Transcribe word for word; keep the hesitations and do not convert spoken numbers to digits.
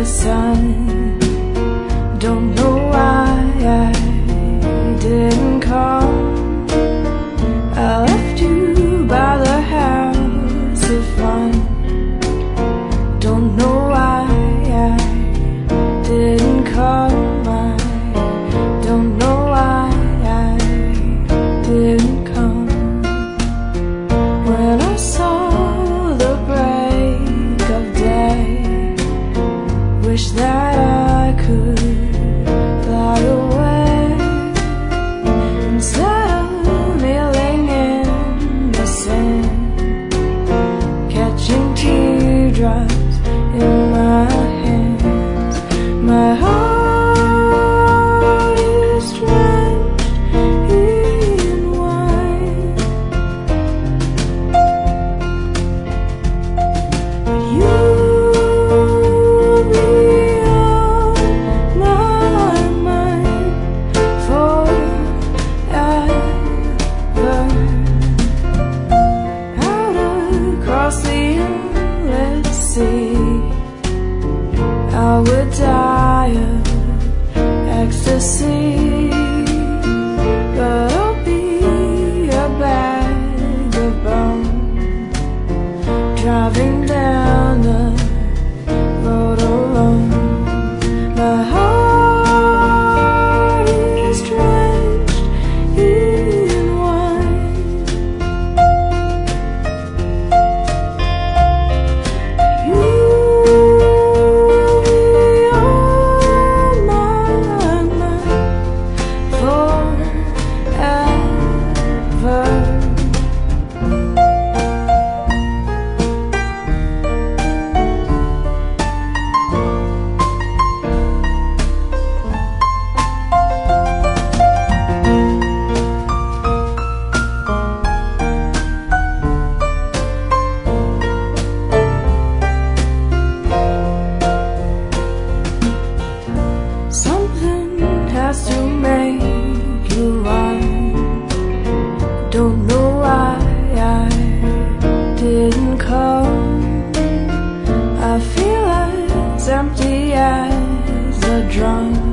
the sun. Don't know why I didn't come. I left you by the house of fun. Don't know why I didn't come. I don't know why I didn't come. When I saw the break of day, wish that I could fly away instead of kneeling in the sand, catching teardrops in my hands. My heart is drenched in wine, but you'll be on my mind forever. Out across the endless sea, I would die of ecstasy, but I'll be a bag of bones, driving down the road alone. My heart is drenched in wine. You'll be on my mind forever. Something has to make you run. Don't know why I didn't come. I feel as empty as a drum.